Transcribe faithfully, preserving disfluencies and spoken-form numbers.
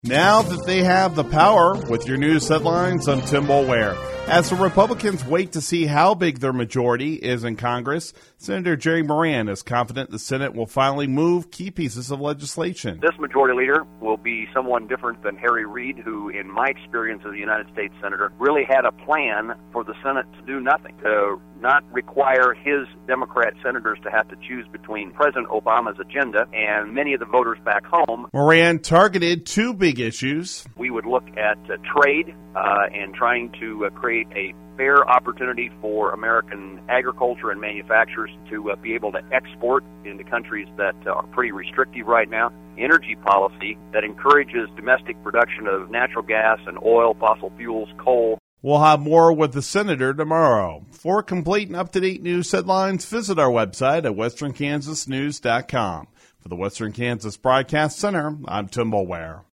Now that they have the power, with your news headlines, I'm Tim Boulware. As the Republicans wait to see how big their majority is in Congress, Senator Jerry Moran is confident the Senate will finally move key pieces of legislation. This majority leader will be someone different than Harry Reid, who, in my experience as a United States Senator, really had a plan for the Senate to do nothing, to not require his Democrat senators to have to choose between President Obama's agenda and many of the voters back home. Moran targeted two big issues. We would look at uh, trade uh, and trying to uh, create a fair opportunity for American agriculture and manufacturers to uh, be able to export into countries that uh, are pretty restrictive right now. Energy policy that encourages domestic production of natural gas and oil, fossil fuels, coal. We'll have more with the senator tomorrow. For complete and up-to-date news headlines, visit our website at western kansas news dot com. For the Western Kansas Broadcast Center, I'm Tim Boulware.